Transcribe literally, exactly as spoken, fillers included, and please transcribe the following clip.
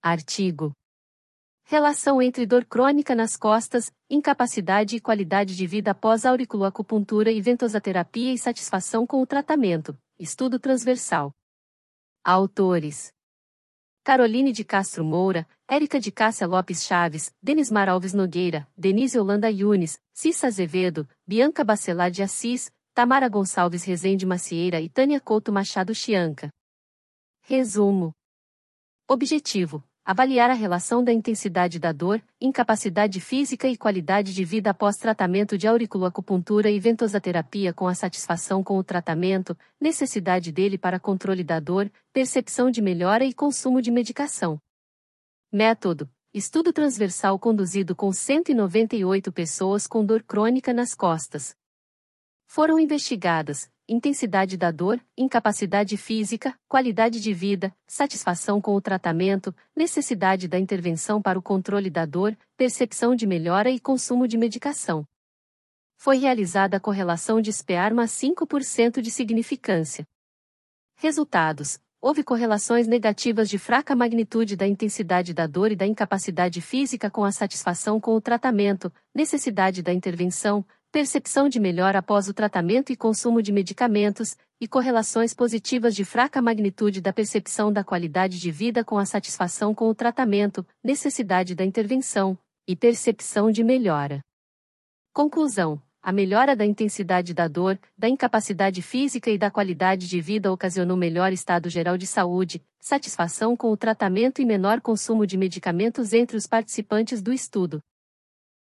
Artigo. Relação entre dor crônica nas costas, incapacidade e qualidade de vida após auriculoacupuntura e ventosaterapia e satisfação com o tratamento. Estudo transversal. Autores: Caroline de Castro Moura, Érica de Cássia Lopes Chaves, Denismar Alves Nogueira, Denise Holanda Yunes, Cissa Azevedo, Bianca Bacelar de Assis, Tamara Gonçalves Rezende Macieira e Tânia Couto Machado Chianca. Resumo. Objetivo: avaliar a relação da intensidade da dor, incapacidade física e qualidade de vida após tratamento de auriculoacupuntura e ventosaterapia com a satisfação com o tratamento, necessidade dele para controle da dor, percepção de melhora e consumo de medicação. Método: estudo transversal conduzido com cento e noventa e oito pessoas com dor crônica nas costas. Foram investigadas intensidade da dor, incapacidade física, qualidade de vida, satisfação com o tratamento, necessidade da intervenção para o controle da dor, percepção de melhora e consumo de medicação. Foi realizada a correlação de S P A R M A cinco por cento de significância. Resultados: houve correlações negativas de fraca magnitude da intensidade da dor e da incapacidade física com a satisfação com o tratamento, necessidade da intervenção, percepção de melhora após o tratamento e consumo de medicamentos, e correlações positivas de fraca magnitude da percepção da qualidade de vida com a satisfação com o tratamento, necessidade da intervenção, e percepção de melhora. Conclusão: a melhora da intensidade da dor, da incapacidade física e da qualidade de vida ocasionou melhor estado geral de saúde, satisfação com o tratamento e menor consumo de medicamentos entre os participantes do estudo.